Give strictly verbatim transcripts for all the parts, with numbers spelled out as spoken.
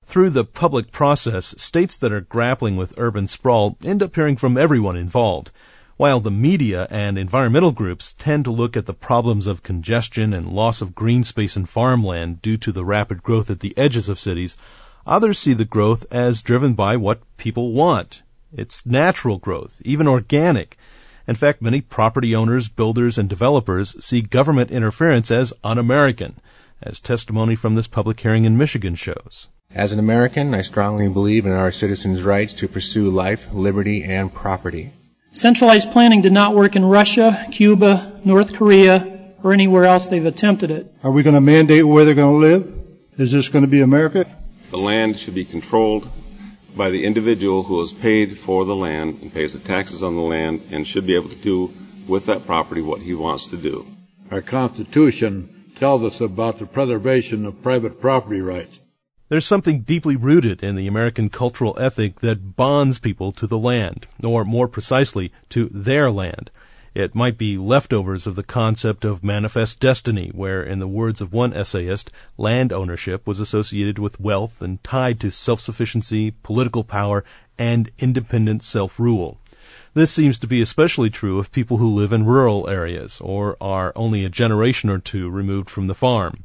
Through the public process, states that are grappling with urban sprawl end up hearing from everyone involved. While the media and environmental groups tend to look at the problems of congestion and loss of green space and farmland due to the rapid growth at the edges of cities, others see the growth as driven by what people want. It's natural growth, even organic. In fact, many property owners, builders, and developers see government interference as un-American, as testimony from this public hearing in Michigan shows. As an American, I strongly believe in our citizens' rights to pursue life, liberty, and property. Centralized planning did not work in Russia, Cuba, North Korea, or anywhere else they've attempted it. Are we going to mandate where they're going to live? Is this going to be America? The land should be controlled by the individual who has paid for the land and pays the taxes on the land and should be able to do with that property what he wants to do. Our Constitution tells us about the preservation of private property rights. There's something deeply rooted in the American cultural ethic that bonds people to the land, or more precisely, to their land. It might be leftovers of the concept of manifest destiny, where, in the words of one essayist, land ownership was associated with wealth and tied to self-sufficiency, political power, and independent self-rule. This seems to be especially true of people who live in rural areas, or are only a generation or two removed from the farm.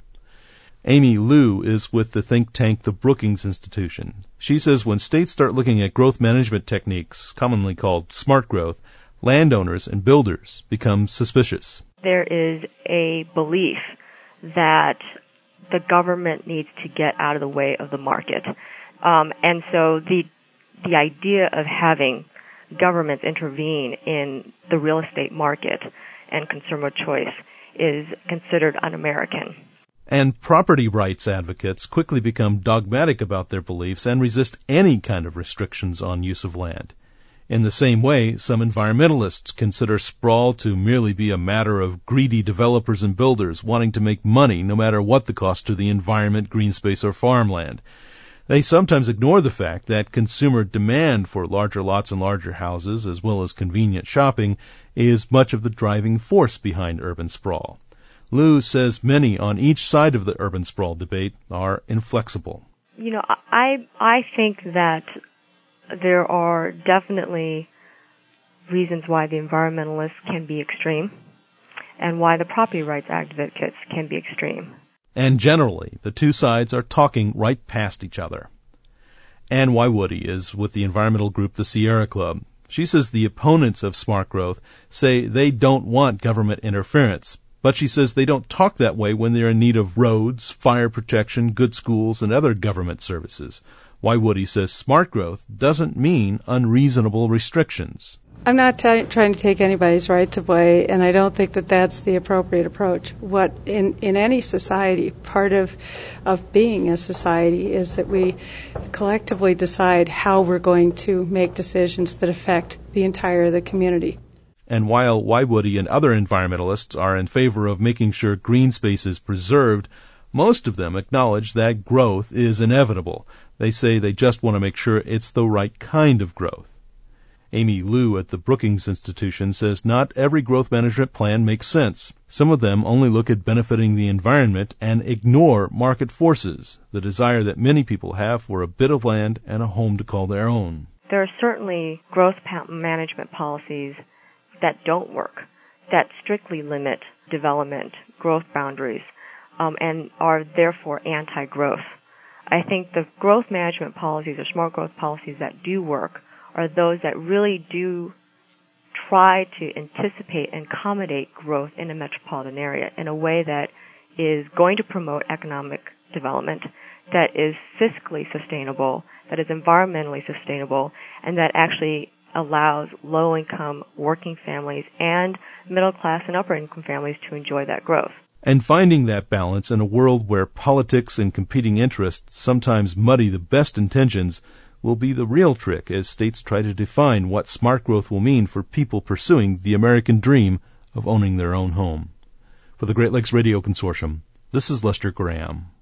Amy Liu is with the think tank the Brookings Institution. She says when states start looking at growth management techniques, commonly called smart growth, landowners and builders become suspicious. There is a belief that the government needs to get out of the way of the market. Um, and so the the idea of having governments intervene in the real estate market and consumer choice is considered un-American. And property rights advocates quickly become dogmatic about their beliefs and resist any kind of restrictions on use of land. In the same way, some environmentalists consider sprawl to merely be a matter of greedy developers and builders wanting to make money no matter what the cost to the environment, green space, or farmland. They sometimes ignore the fact that consumer demand for larger lots and larger houses, as well as convenient shopping, is much of the driving force behind urban sprawl. Liu says many on each side of the urban sprawl debate are inflexible. You know, I I think that there are definitely reasons why the environmentalists can be extreme and why the property rights advocates can be extreme. And generally, the two sides are talking right past each other. Ann Waiwoody is with the environmental group the Sierra Club. She says the opponents of smart growth say they don't want government interference, but she says they don't talk that way when they're in need of roads, fire protection, good schools, and other government services. Waiwoody says smart growth doesn't mean unreasonable restrictions. I'm not t- trying to take anybody's rights away, and I don't think that that's the appropriate approach. What in, in any society, part of of being a society is that we collectively decide how we're going to make decisions that affect the entire of the community. And while Waiwoody and other environmentalists are in favor of making sure green space is preserved, most of them acknowledge that growth is inevitable. They say they just want to make sure it's the right kind of growth. Amy Liu at the Brookings Institution says not every growth management plan makes sense. Some of them only look at benefiting the environment and ignore market forces, the desire that many people have for a bit of land and a home to call their own. There are certainly growth management policies that don't work, that strictly limit development, growth boundaries, um, and are therefore anti-growth. I think the growth management policies or smart growth policies that do work are those that really do try to anticipate and accommodate growth in a metropolitan area in a way that is going to promote economic development, that is fiscally sustainable, that is environmentally sustainable, and that actually allows low-income working families and middle-class and upper-income families to enjoy that growth. And finding that balance in a world where politics and competing interests sometimes muddy the best intentions will be the real trick as states try to define what smart growth will mean for people pursuing the American dream of owning their own home. For the Great Lakes Radio Consortium, this is Lester Graham.